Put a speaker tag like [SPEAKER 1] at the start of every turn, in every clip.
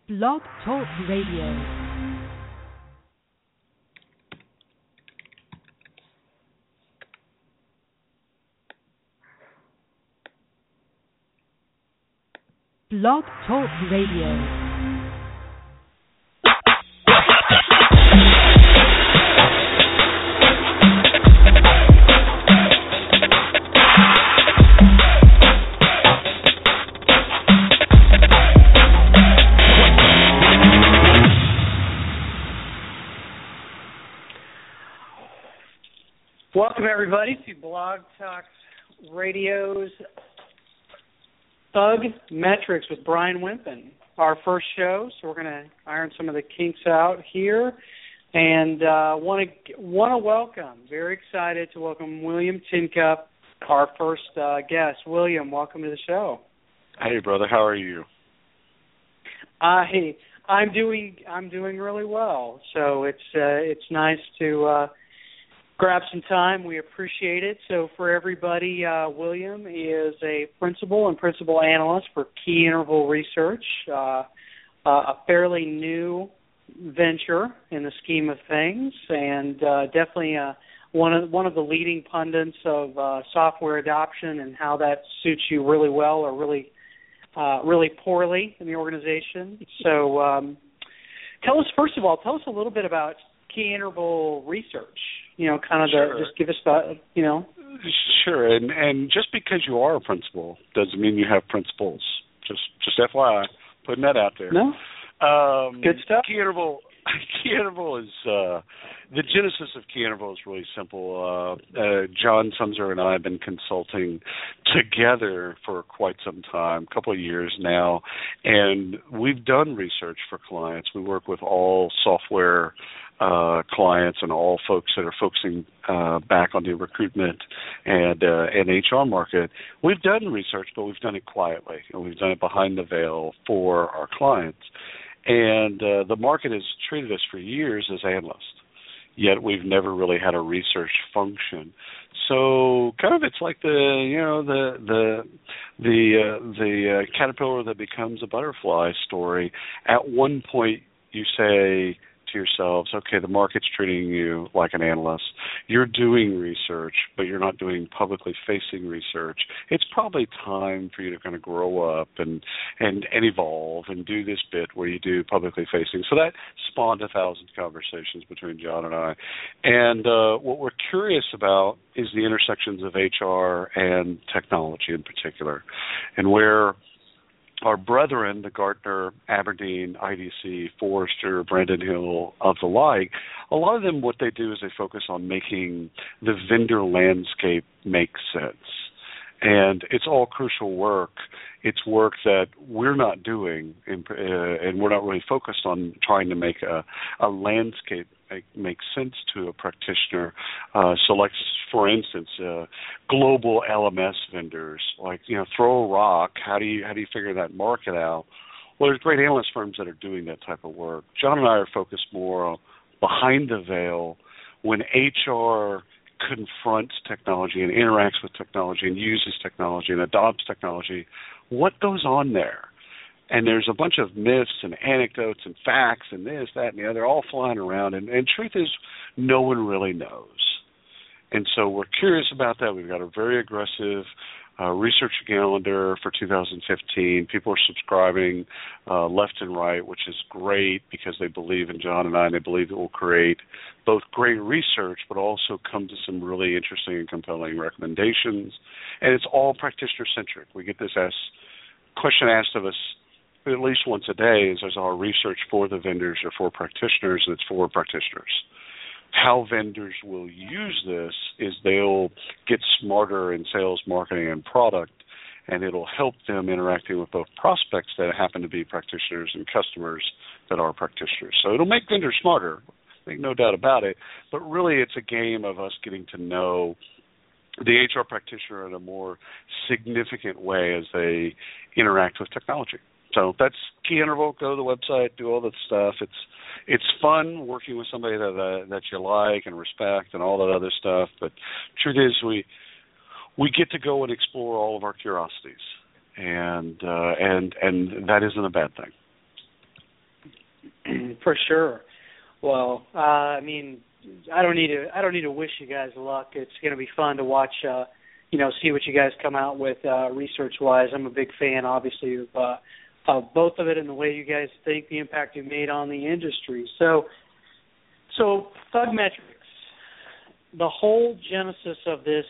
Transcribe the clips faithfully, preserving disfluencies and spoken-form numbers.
[SPEAKER 1] Blog Talk Radio. Blog Talk Radio.
[SPEAKER 2] Welcome, everybody, to Blog Talk Radio's Thug Metrics with Brian Wimpin, our first show. So we're going to iron some of the kinks out here, and want to want to welcome, very excited to welcome William Tincup, our first uh, guest. William, welcome to the show.
[SPEAKER 3] Hey, brother, how are you?
[SPEAKER 2] Uh, hey, I'm doing I'm doing really well. So it's uh, it's nice to. Uh, Grab some time. We appreciate it. So for everybody, uh, William is a principal and principal analyst for Key Interval Research, uh, uh, a fairly new venture in the scheme of things, and uh, definitely uh, one of one of the leading pundits of uh, software adoption and how that suits you really well or really uh, really poorly in the organization. So um, tell us, first of all, tell us a little bit about Key Interval Research. You know, kind of the,
[SPEAKER 3] sure.
[SPEAKER 2] just give us the, you know.
[SPEAKER 3] Sure, and and just because you are a principal doesn't mean you have principles. Just just F Y I, putting that out there.
[SPEAKER 2] No.
[SPEAKER 3] Um,
[SPEAKER 2] Good stuff.
[SPEAKER 3] Key Interval, Key Interval is, uh, the genesis of Key Interval is really simple. Uh, uh, John Sumser and I have been consulting together for quite some time, a couple of years now, and we've done research for clients. We work with all software Uh, clients and all folks that are focusing uh, back on the recruitment and uh, and H R market. We've done research, but we've done it quietly, and we've done it behind the veil for our clients. And uh, the market has treated us for years as analysts, yet we've never really had a research function. So kind of it's like the you know the the the uh, the uh, caterpillar that becomes a butterfly story. At one point, you say to yourselves, okay, the market's treating you like an analyst. You're doing research, but you're not doing publicly facing research. It's probably time for you to kind of grow up and and, and evolve and do this bit where you do publicly facing. So that spawned a thousand conversations between John and I. And uh, what we're curious about is the intersections of H R and technology in particular, and where our brethren, the Gartner, Aberdeen, I D C, Forrester, Brandon Hill, of the like, a lot of them, what they do is they focus on making the vendor landscape make sense. And it's all crucial work. It's work that we're not doing, in, uh, and we're not really focused on trying to make a, a landscape make, make sense to a practitioner. Uh, so, like, for instance, uh, global L M S vendors, like, you know, throw a rock. How do you how do you figure that market out? Well, there's great analyst firms that are doing that type of work. John and I are focused more behind the veil when H R confronts technology and interacts with technology and uses technology and adopts technology. What goes on there? And there's a bunch of myths and anecdotes and facts and this, that, and the other all flying around. And, and truth is, no one really knows. And so we're curious about that. We've got a very aggressive uh, research calendar for two thousand fifteen. People are subscribing uh, left and right, which is great because they believe in John and I, and they believe it will create both great research but also come to some really interesting and compelling recommendations. And it's all practitioner-centric. We get this asked, question asked of us at least once a day is, is our research for the vendors or for practitioners, and it's for practitioners. How vendors will use this is they'll get smarter in sales, marketing, and product, and it'll help them interacting with both prospects that happen to be practitioners and customers that are practitioners. So it'll make vendors smarter, make no doubt about it, but really it's a game of us getting to know the H R practitioner in a more significant way as they interact with technology. So that's Key Interval. Go to the website, do all that stuff. It's it's fun working with somebody that uh, that you like and respect and all that other stuff. But truth is, we we get to go and explore all of our curiosities, and uh, and and that isn't a bad thing.
[SPEAKER 2] For sure. Well, uh, I mean, I don't need to. I don't need to wish you guys luck. It's going to be fun to watch. Uh, you know, see what you guys come out with uh, research-wise. I'm a big fan, obviously, of, uh, of both of it and the way you guys think, the impact you've made on the industry. So, so ThugMetrics, the whole genesis of this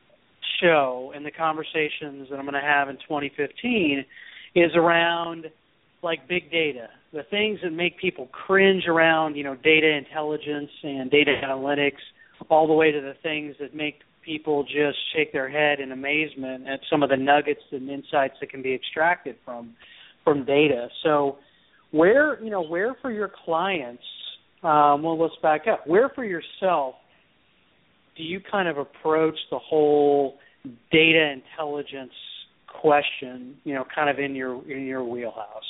[SPEAKER 2] show and the conversations that I'm going to have in twenty fifteen is around like big data, the things that make people cringe around, you know, data intelligence and data analytics, all the way to the things that make people just shake their head in amazement at some of the nuggets and insights that can be extracted from from data. So where, you know, where for your clients, um, well, let's back up. Where for yourself do you kind of approach the whole data intelligence question, you know, kind of in your in your wheelhouse?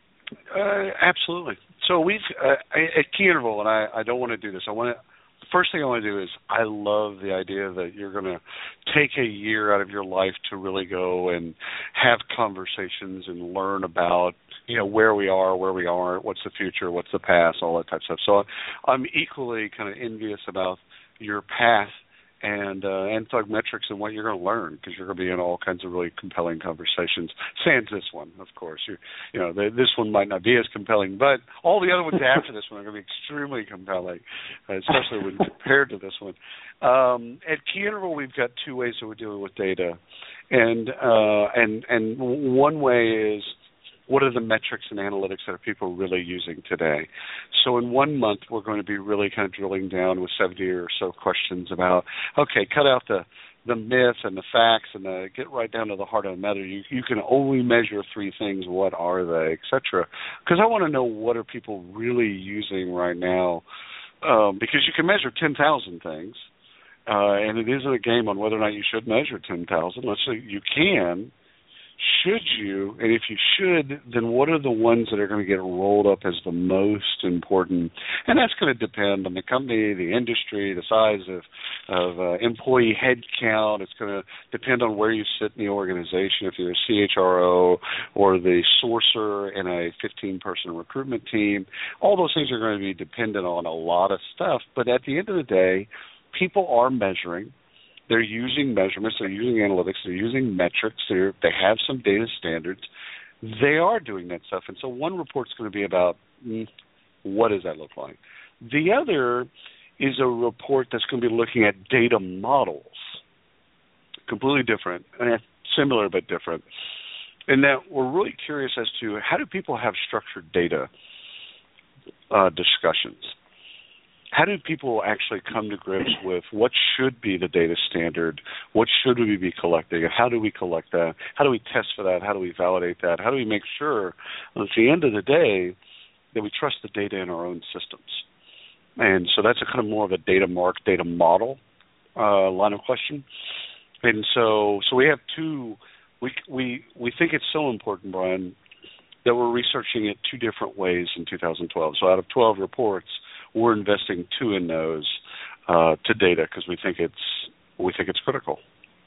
[SPEAKER 3] Uh, absolutely. So we've uh, at Key Interval, and I, I don't want to do this. I want to. The first thing I want to do is I love the idea that you're going to take a year out of your life to really go and have conversations and learn about, you know, where we are, where we aren't, what's the future, what's the past, all that type of stuff. So I'm equally kind of envious about your path and uh, and ThugMetrics and what you're going to learn, because you're going to be in all kinds of really compelling conversations. Sans this one, of course. You you know, the, this one might not be as compelling, but all the other ones after this one are going to be extremely compelling, uh, especially when compared to this one. Um, at Key Interval, we've got two ways that we're dealing with data, and uh, and and one way is, what are the metrics and analytics that are people really using today? So in one month, we're going to be really kind of drilling down with seventy or so questions about, okay, cut out the, the myth and the facts and the, get right down to the heart of the matter. You, you can only measure three things. What are they, et cetera? Because I want to know, what are people really using right now? Um, because you can measure ten thousand things, uh, and it isn't a game on whether or not you should measure ten thousand. Let's say you can. Should you, and if you should, then what are the ones that are going to get rolled up as the most important? And that's going to depend on the company, the industry, the size of, of uh, employee head count. It's going to depend on where you sit in the organization, if you're a C H R O or the sourcer in a fifteen-person recruitment team. All those things are going to be dependent on a lot of stuff. But at the end of the day, people are measuring. They're using measurements, they're using analytics, they're using metrics, they're, they have some data standards. They are doing that stuff. And so one report's going to be about, mm, what does that look like? The other is a report that's going to be looking at data models, completely different, and similar but different. And that we're really curious as to, how do people have structured data uh, discussions? How do people actually come to grips with what should be the data standard? What should we be collecting? And how do we collect that? How do we test for that? How do we validate that? How do we make sure that at the end of the day that we trust the data in our own systems? And so that's a kind of more of a data mark, data model uh, line of question. And so so we have two, we, we, we think it's so important, Brian, that we're researching it two different ways in two thousand twelve. So out of twelve reports, we're investing two in those uh, to data, because we think it's we think it's critical.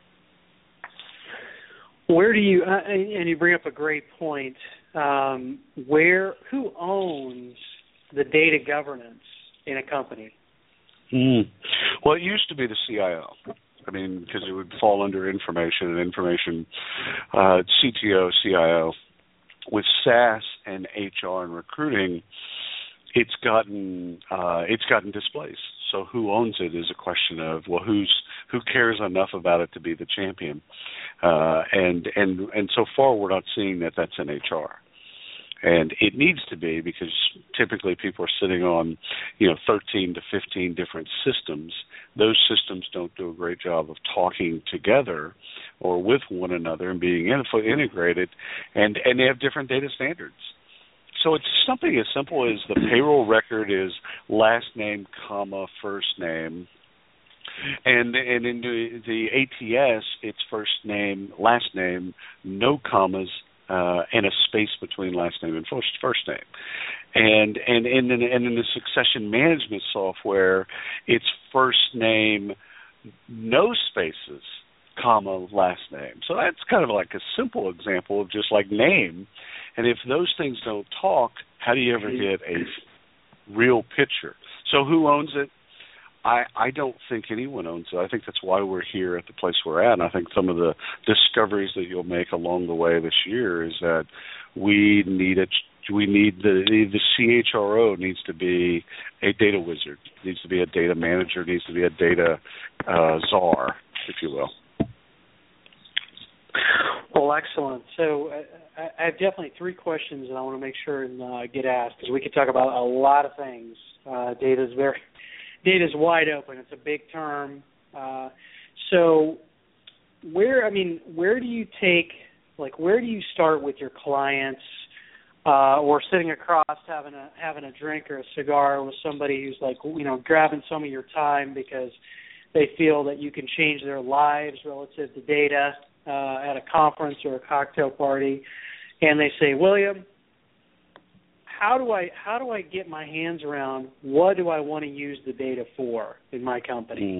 [SPEAKER 2] Where do you uh, and you bring up a great point. Um, where who owns the data governance in a company?
[SPEAKER 3] Mm. Well, it used to be the C I O. I mean, because it would fall under information and information, uh, C T O, C I O. With SaaS and H R and recruiting, it's gotten uh, it's gotten displaced. So who owns it is a question of, well, who's who cares enough about it to be the champion? Uh, and and and so far we're not seeing that that's in H R. And it needs to be, because typically people are sitting on, you know, thirteen to fifteen different systems. Those systems don't do a great job of talking together or with one another and being integrated, and, and they have different data standards. So it's something as simple as the payroll record is last name, comma, first name. And and in the, the A T S, it's first name, last name, no commas, uh, and a space between last name and first first name. And and and in, and in the succession management software, it's first name, no spaces, comma, last name. So that's kind of like a simple example of just like name. And if those things don't talk, how do you ever get a real picture. So who owns it? I, I don't think anyone owns it. I think that's why we're here at the place we're at. And I think some of the discoveries that you'll make along the way this year is that we need it. We need the the C H R O needs to be a data wizard, needs to be a data manager, needs to be a data uh, czar, if you will.
[SPEAKER 2] Well, excellent. So I, I have definitely three questions that I want to make sure and uh, get asked, because we could talk about a lot of things. Uh, data is very data is wide open. It's a big term. Uh, so where I mean, where do you take like where do you start with your clients? Uh, or sitting across having a having a drink or a cigar with somebody who's like, you know, grabbing some of your time because they feel that you can change their lives relative to data uh, at a conference or a cocktail party, and they say, William, how do I how do I get my hands around what do I want to use the data for in my company?
[SPEAKER 3] Mm.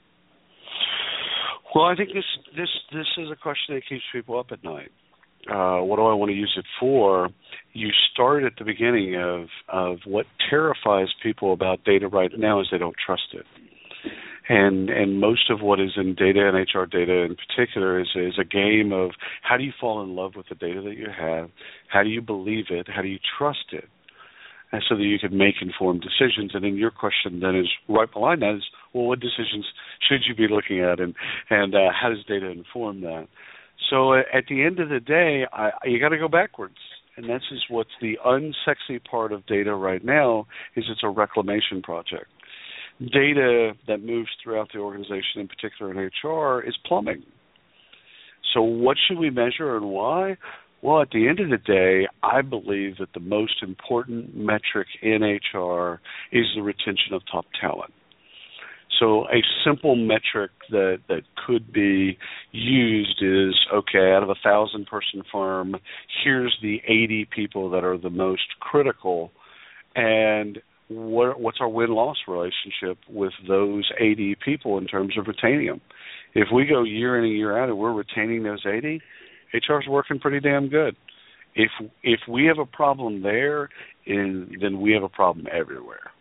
[SPEAKER 3] Well, I think this this this is a question that keeps people up at night. Uh, what do I want to use it for? You start at the beginning of, of what terrifies people about data right now is they don't trust it. And and most of what is in data and H R data in particular is, is a game of how do you fall in love with the data that you have? How do you believe it? How do you trust it? And so that you can make informed decisions. And then your question then is right behind that is, well, what decisions should you be looking at, and, and uh, how does data inform that? So at the end of the day, I, you got to go backwards, and this is what's the unsexy part of data right now is it's a reclamation project. Data that moves throughout the organization, in particular in H R, is plumbing. So what should we measure and why? Well, at the end of the day, I believe that the most important metric in H R is the retention of top talent. So a simple metric that, that could be used is, okay, out of a thousand-person firm, here's the eighty people that are the most critical, and what, what's our win-loss relationship with those eighty people in terms of retaining them? If we go year in and year out and we're retaining those eighty, H R's working pretty damn good. If if we have a problem there, in, then we have a problem everywhere.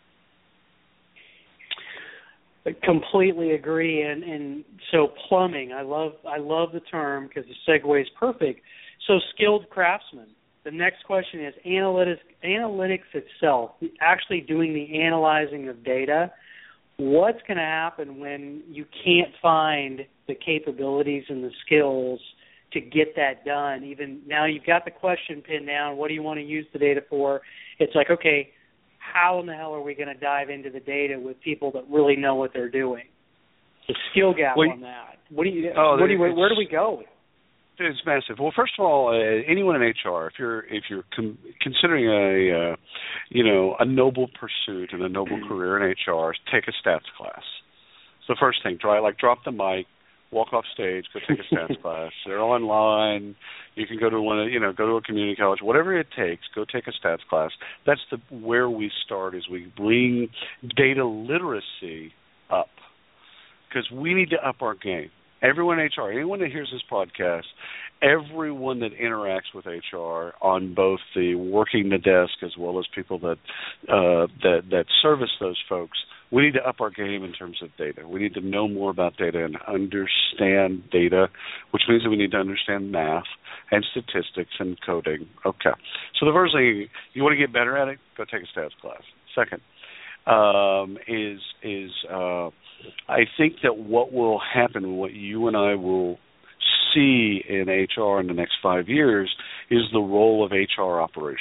[SPEAKER 2] I completely agree, and, and so plumbing. I love I love the term because the segue is perfect. So skilled craftsmen. The next question is analytics. Analytics itself, actually doing the analyzing of data. What's going to happen when you can't find the capabilities and the skills to get that done? Even now, you've got the question pinned down. What do you want to use the data for? It's like, okay, how in the hell are we going to dive into the data with people that really know what they're doing? The skill gap well, on that. What do you?
[SPEAKER 3] Oh,
[SPEAKER 2] what do you where do we go?
[SPEAKER 3] It's massive. Well, first of all, uh, anyone in H R, if you're if you're com- considering a uh, you know a noble pursuit and a noble career in H R, take a stats class. It's the first thing. Try like drop the mic, walk off stage, go take a stats class. They're online. You can go to one, you know, go to a community college, whatever it takes. Go take a stats class. That's the where we start. Is we bring data literacy up because we need to up our game. Everyone in H R, anyone that hears this podcast, everyone that interacts with H R on both the working the desk as well as people that uh, that that service those folks, we need to up our game in terms of data. We need to know more about data and understand data, which means that we need to understand math and statistics and coding. Okay. So the first thing, you want to get better at it, go take a stats class. Second um, is is uh, I think that what will happen, what you and I will see in H R in the next five years is the role of H R operations.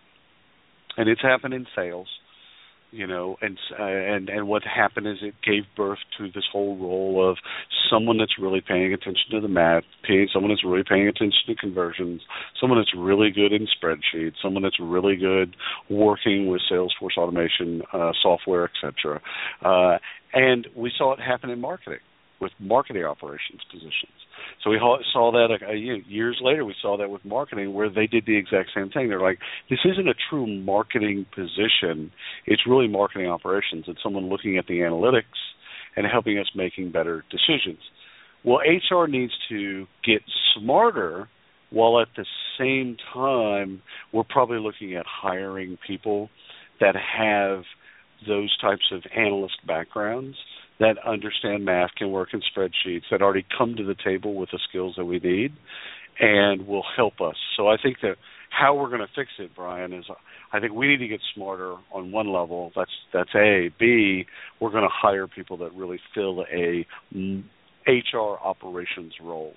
[SPEAKER 3] And it's happened in sales. You know, and uh, and and what happened is it gave birth to this whole role of someone that's really paying attention to the math, paying, someone that's really paying attention to conversions, someone that's really good in spreadsheets, someone that's really good working with Salesforce automation uh, software, et cetera. Uh, and we saw it happen in marketing with marketing operations positions. So we saw that uh, years later. We saw that with marketing where they did the exact same thing. They're like, this isn't a true marketing position. It's really marketing operations. It's someone looking at the analytics and helping us making better decisions. Well, H R needs to get smarter while at the same time we're probably looking at hiring people that have those types of analyst backgrounds, that understand math, can work in spreadsheets, that already come to the table with the skills that we need and will help us. So I think that how we're going to fix it, Brian, is I think we need to get smarter on one level. That's that's A. B, we're going to hire people that really fill a H R operations role.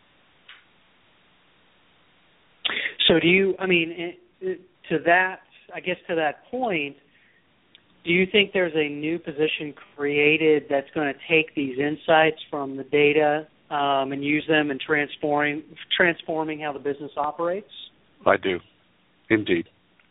[SPEAKER 2] So do you, I mean, to that, I guess to that point, do you think there's a new position created that's going to take these insights from the data um, and use them in transforming transforming how the business operates?
[SPEAKER 3] I do, indeed.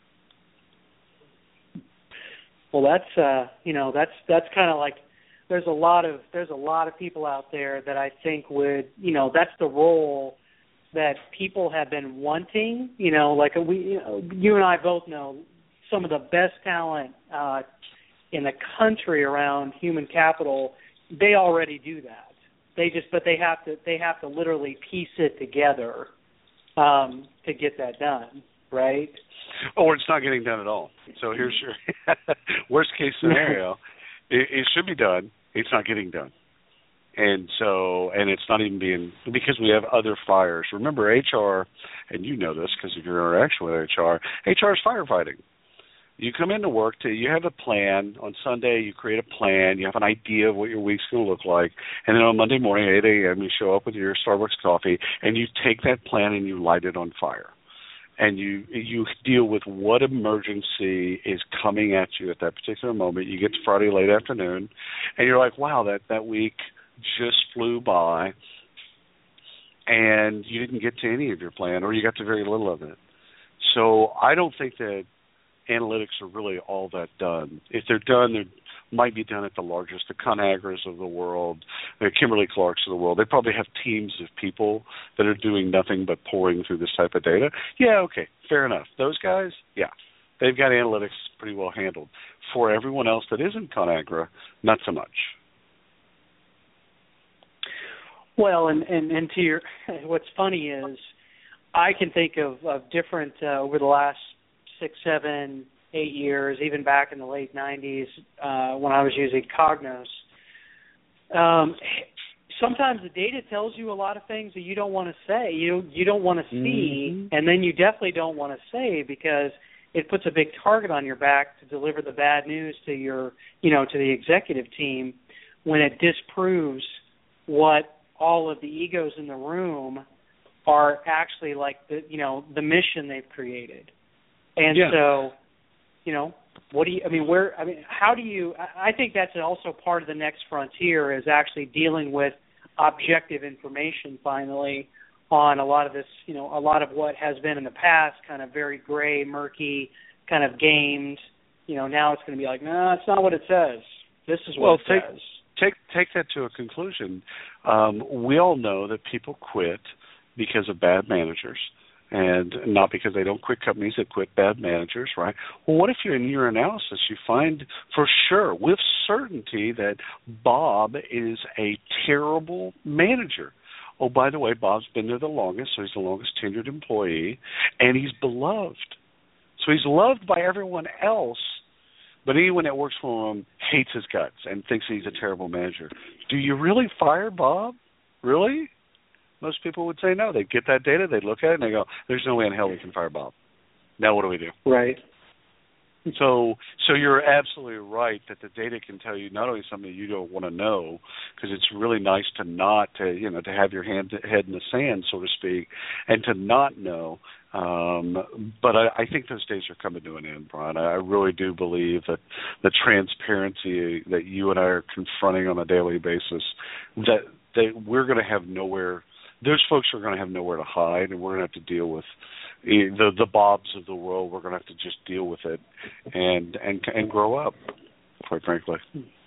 [SPEAKER 2] Well, that's uh, you know that's that's kind of like there's a lot of there's a lot of people out there that I think would you know that's the role that people have been wanting. You know, like we you, know, you and I both know some of the best talent uh, in the country around human capital. They already do that. They just but they have to they have to literally piece it together um, to get that done, right?
[SPEAKER 3] Or it's not getting done at all. So here's your worst case scenario. it, it should be done. It's not getting done. And so, and it's not even being, because we have other fires. Remember, H R, and you know this because of your interaction with H R, H R is firefighting. You come into work, to, you have a plan. On Sunday, you create a plan. You have an idea of what your week's going to look like. And then on Monday morning, eight a.m., you show up with your Starbucks coffee, and you take that plan and you light it on fire. And you you deal with what emergency is coming at you at that particular moment. You get to Friday late afternoon, and you're like, wow, that, that week just flew by, and you didn't get to any of your plan, or you got to very little of it. So I don't think that analytics are really all that done. If they're done, they might be done at the largest, the ConAgras of the world, the Kimberly-Clarks of the world. They probably have teams of people that are doing nothing but pouring through this type of data. Yeah, okay, fair enough. Those guys, yeah, they've got analytics pretty well handled. For everyone else that isn't ConAgra, not so much.
[SPEAKER 2] Well, and, and, and to your, what's funny is I can think of, of different, uh, over the last six, seven, eight years, even back in the late nineties uh, when I was using Cognos. Um, sometimes the data tells you a lot of things that you don't want to say, you you don't want to see, mm-hmm. and then you definitely don't want to say because it puts a big target on your back to deliver the bad news to your, you know, to the executive team when it disproves what all of the egos in the room are actually like the, you know, the mission they've created. And
[SPEAKER 3] yeah.
[SPEAKER 2] so, you know, what do you, I mean, where, I mean, how do you, I think that's also part of the next frontier is actually dealing with objective information finally on a lot of this, you know, a lot of what has been in the past kind of very gray, murky, kind of gamed, you know, now it's going to be like, no, nah, it's not what it says. This is what
[SPEAKER 3] well,
[SPEAKER 2] it
[SPEAKER 3] take,
[SPEAKER 2] says.
[SPEAKER 3] Take, take that to a conclusion. Um, we all know that people quit because of bad managers. And not because they don't quit companies, that quit bad managers, right? Well, what if you, in your analysis, you find for sure, with certainty, that Bob is a terrible manager? Oh, by the way, Bob's been there the longest, so he's the longest tenured employee, and he's beloved. So he's loved by everyone else, but anyone that works for him hates his guts and thinks he's a terrible manager. Do you really fire Bob? Really? Most people would say no. They'd get that data, they'd look at it, and they go, there's no way in hell we can fire Bob. Now what do we do?
[SPEAKER 2] Right.
[SPEAKER 3] So so you're absolutely right that the data can tell you not only something you don't want to know, because it's really nice to not, to you know, to have your hand, head in the sand, so to speak, and to not know. Um, but I, I think those days are coming to an end, Brian. I, I really do believe that the transparency that you and I are confronting on a daily basis, that, that we're going to have nowhere. Those folks are going to have nowhere to hide, and we're going to have to deal with the the Bobs of the world. We're going to have to just deal with it and and and grow up, quite frankly.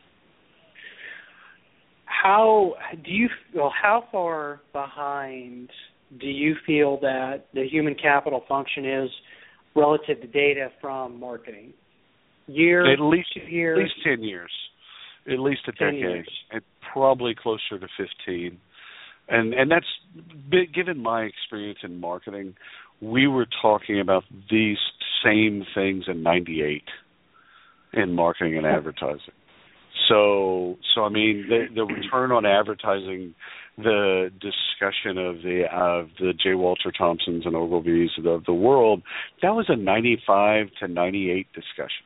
[SPEAKER 2] How do you well? How far behind do you feel that the human capital function is relative to data from marketing? Year,
[SPEAKER 3] at least
[SPEAKER 2] two years,
[SPEAKER 3] at least ten years, at least a decade,
[SPEAKER 2] years.
[SPEAKER 3] And probably closer to fifteen. And and that's, given my experience in marketing, we were talking about these same things in ninety-eight. in marketing and advertising. So, so I mean, the, the return on advertising, the discussion of the of the J. Walter Thompsons and Ogilvies of the world, that was a ninety-five to ninety-eight discussion.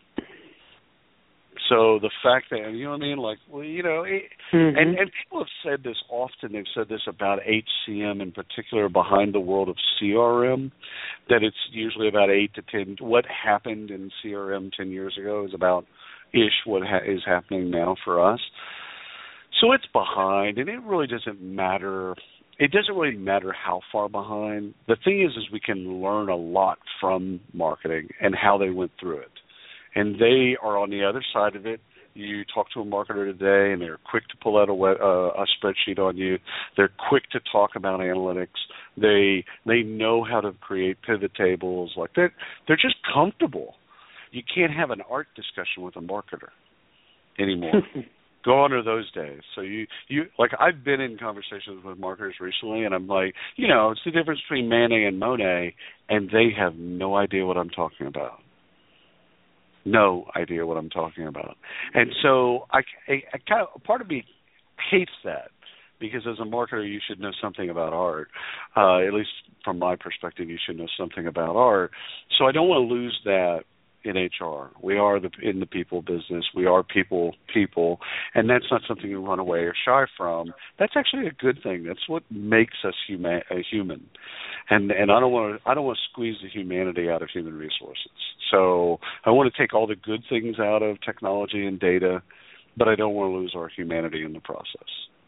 [SPEAKER 3] So the fact that, you know what I mean, like, well, you know, it, mm-hmm. and, and people have said this often. They've said this about H C M in particular, behind the world of C R M, that it's usually about eight to ten. What happened in C R M ten years ago is about ish what ha- is happening now for us. So it's behind, and it really doesn't matter. It doesn't really matter how far behind. The thing is, is we can learn a lot from marketing and how they went through it. And they are on the other side of it. You talk to a marketer today, and they're quick to pull out a, web, uh, a spreadsheet on you. They're quick to talk about analytics. They they know how to create pivot tables. Like they're they're just comfortable. You can't have an art discussion with a marketer anymore. Gone are those days. So you, you like I've been in conversations with marketers recently, and I'm like, you know, it's the difference between Manet and Monet, and they have no idea what I'm talking about. No idea what I'm talking about. And so I, I, I kind of, part of me hates that, because as a marketer, you should know something about art. Uh, at least from my perspective, you should know something about art. So I don't want to lose that in H R. We are the, in the people business. We are people, people, and that's not something you run away or shy from. That's actually a good thing. That's what makes us human. A human. And and I don't want to I don't want to squeeze the humanity out of human resources. So I want to take all the good things out of technology and data, but I don't want to lose our humanity in the process.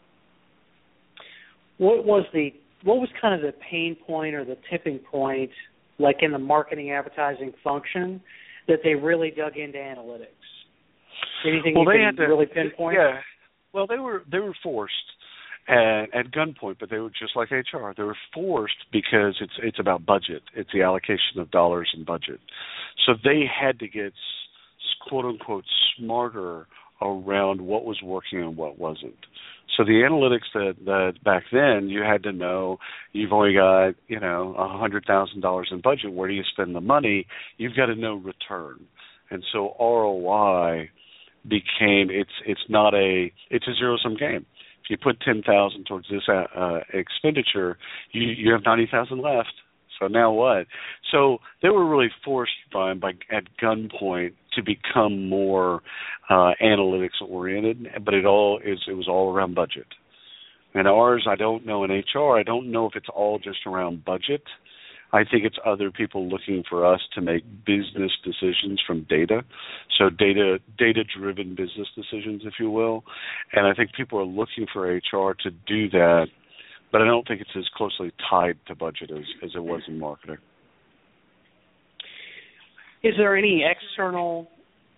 [SPEAKER 2] What was the what was kind of the pain point or the tipping point, like in the marketing advertising function, that they really dug into analytics? Anything
[SPEAKER 3] well,
[SPEAKER 2] you
[SPEAKER 3] they
[SPEAKER 2] can
[SPEAKER 3] had to,
[SPEAKER 2] really pinpoint?
[SPEAKER 3] Yeah. Well, they were they were forced at, at gunpoint, but they were just like H R. They were forced because it's it's about budget. It's the allocation of dollars and budget. So they had to get quote unquote smarter around what was working and what wasn't. So the analytics that, that back then you had to know, you've only got, you know, one hundred thousand dollars in budget. Where do you spend the money? You've got to know return. And so R O I became, it's it's not a, it's a zero-sum game. If you put ten thousand dollars towards this uh, uh, expenditure, you, you have ninety thousand dollars left. So now what? So they were really forced by, by at gunpoint to become more uh, analytics oriented, but it all is it was all around budget. And ours, I don't know in H R, I don't know if it's all just around budget. I think it's other people looking for us to make business decisions from data, so data data driven business decisions, if you will. And I think people are looking for H R to do that. But I don't think it's as closely tied to budget as, as it was in marketing.
[SPEAKER 2] Is there any external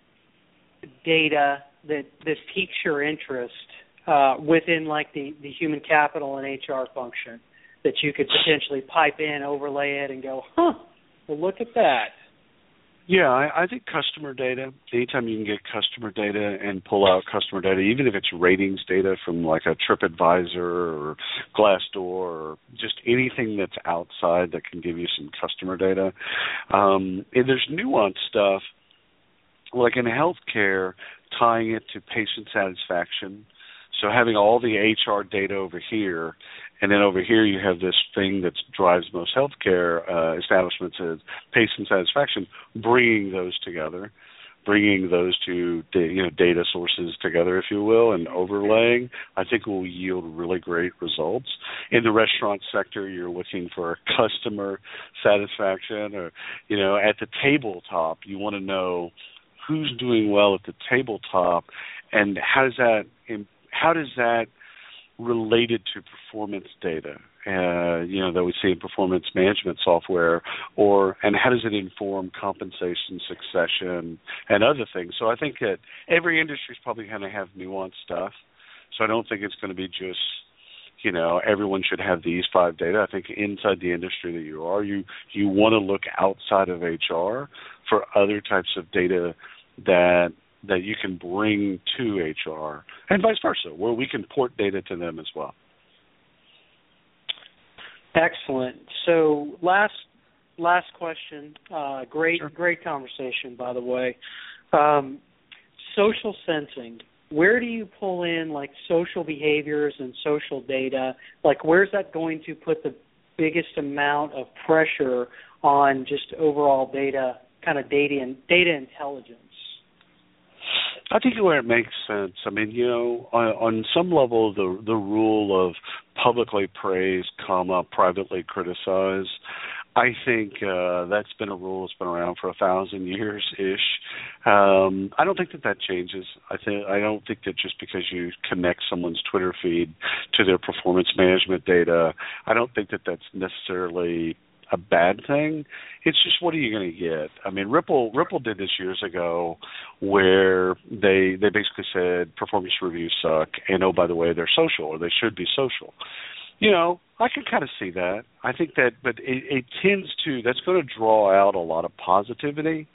[SPEAKER 2] data that, that piques your interest uh, within, like, the, the human capital and H R function that you could potentially pipe in, overlay it, and go, huh, well, look at that?
[SPEAKER 3] Yeah, I, I think customer data, anytime you can get customer data and pull out customer data, even if it's ratings data from like a TripAdvisor or Glassdoor or just anything that's outside that can give you some customer data. Um, and there's nuanced stuff, like in healthcare, tying it to patient satisfaction. So having all the H R data over here, and then over here you have this thing that drives most healthcare uh, establishments as patient satisfaction, bringing those together, bringing those two you know, data sources together, if you will, and overlaying, I think will yield really great results. In the restaurant sector, you're looking for customer satisfaction, or, you know, at the tabletop, you want to know who's doing well at the tabletop, and how does that how does that related to performance data, uh, you know, that we see in performance management software, or and how does it inform compensation, succession, and other things. So I think that every industry is probably going to have nuanced stuff. So I don't think it's going to be just, you know, everyone should have these five data. I think inside the industry that you are, you you want to look outside of H R for other types of data that that you can bring to H R, and vice versa, where we can port data to them as well.
[SPEAKER 2] Excellent. So last last question. Uh, great
[SPEAKER 3] sure.
[SPEAKER 2] great conversation, by the way. Um, social sensing, where do you pull in like social behaviors and social data? Like, where's that going to put the biggest amount of pressure on just overall data, kind of data and data intelligence?
[SPEAKER 3] I think where it makes sense. I mean, you know, on, on some level, the the rule of publicly praise, comma, privately criticize, I think uh, that's been a rule that's been around for a thousand years ish. Um, I don't think that that changes. I think I don't think that just because you connect someone's Twitter feed to their performance management data, I don't think that that's necessarily a bad thing. It's just, what are you going to get? I mean, Ripple Ripple did this years ago, where they they basically said performance reviews suck, and oh, by the way, they're social, or they should be social. You know, I can kind of see that. I think that, but it, it tends to, that's going to draw out a lot of positivity,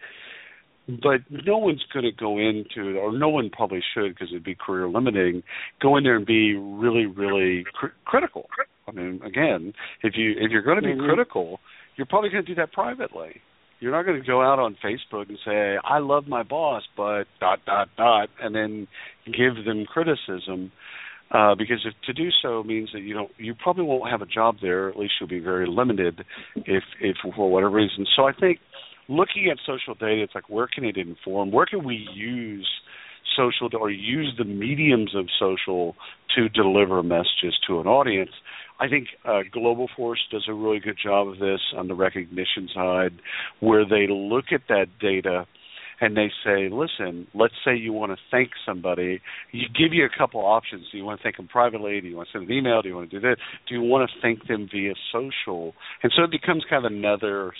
[SPEAKER 3] but no one's going to go into, or no one probably should, because it'd be career limiting, go in there and be really, really cr- critical. I mean, again, if you if you're going to be mm-hmm. critical, you're probably going to do that privately. You're not going to go out on Facebook and say, I love my boss, but dot, dot, dot, and then give them criticism. Uh, because if to do so means that you don't, you probably won't have a job there. At least you'll be very limited, if, if for whatever reason. So I think looking at social data, it's like, where can it inform? Where can we use social or use the mediums of social to deliver messages to an audience? I think uh, Global Force does a really good job of this on the recognition side, where they look at that data and they say, listen, let's say you want to thank somebody. You give you a couple options. Do you want to thank them privately? Do you want to send an email? Do you want to do this? Do you want to thank them via social? And so it becomes kind of another,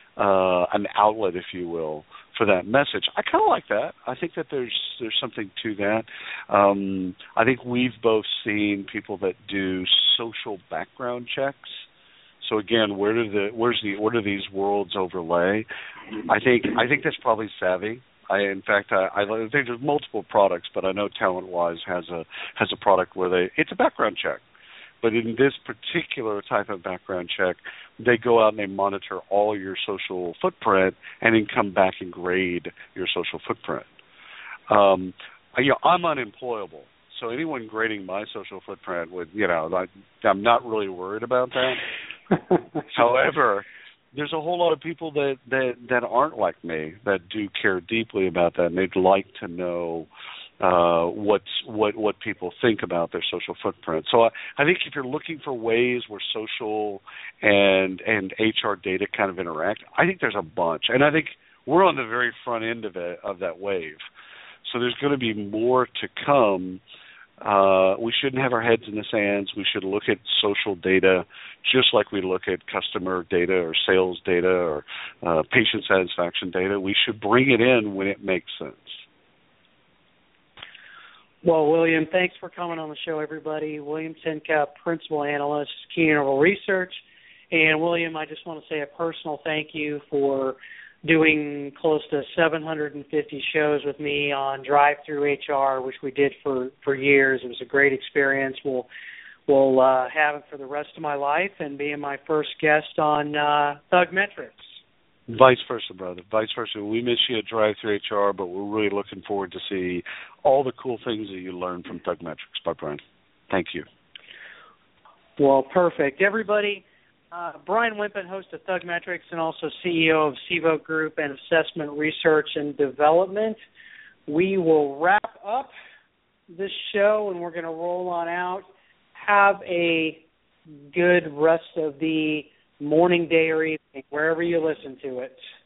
[SPEAKER 3] uh, an outlet, if you will, for that message. I kind of like that. I think that there's there's something to that. Um, I think we've both seen people that do social background checks. So again, where do the where's the where do these worlds overlay? I think I think that's probably savvy. I in fact I, I think there's multiple products, but I know TalentWise has a has a product where they it's a background check. But in this particular type of background check, they go out and they monitor all your social footprint and then come back and grade your social footprint. Um, you know, I'm unemployable. So anyone grading my social footprint would, you know, like, I'm not really worried about that. However, there's a whole lot of people that, that, that aren't like me, that do care deeply about that, and they'd like to know uh, what's what what people think about their social footprint. So I, I think if you're looking for ways where social and and H R data kind of interact, I think there's a bunch, and I think we're on the very front end of it of that wave. So there's going to be more to come. Uh, we shouldn't have our heads in the sands. We should look at social data just like we look at customer data or sales data or uh, patient satisfaction data. We should bring it in when it makes sense.
[SPEAKER 2] Well, William, thanks for coming on the show, everybody. William Tincup, Principal Analyst, Key Interval Research. And, William, I just want to say a personal thank you for doing close to seven hundred fifty shows with me on Drive-Thru H R, which we did for, for years. It was a great experience. We'll we'll uh, have it for the rest of my life, and being my first guest on uh, ThugMetrics.
[SPEAKER 3] Vice versa, brother. Vice versa. We miss you at Drive-Thru H R, but we're really looking forward to see all the cool things that you learn from ThugMetrics. Bye, Brian. Thank you.
[SPEAKER 2] Well, perfect. Everybody, Uh, Brian Wimpin, host of ThugMetrics and also C E O of Sevo Group and Assessment Research and Development. We will wrap up this show and we're going to roll on out. Have a good rest of the morning, day, or evening, wherever you listen to it.